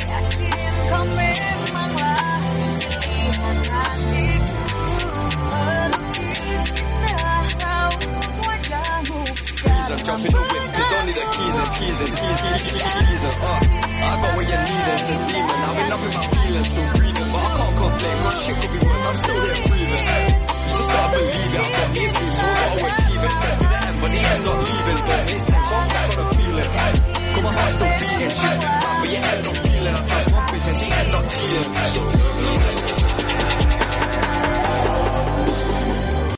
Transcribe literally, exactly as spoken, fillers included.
Jump in the whip, they don't need the keys and keys and keys, keys, keys and uh. I got what you need, it's a demon. I've been up in my feelings, still breathing, but I can't complain. My shit could be worse, I'm still here breathing. Hey, you just gotta believe it. I've got me too, so I gotta achieve it. Set to the end, but the end not leaving. Don't make sense, so I've got a feeling. Hey, cause my heart's still beating, she's been bad, but you end up feeling. I trust one bitch and she end up cheating.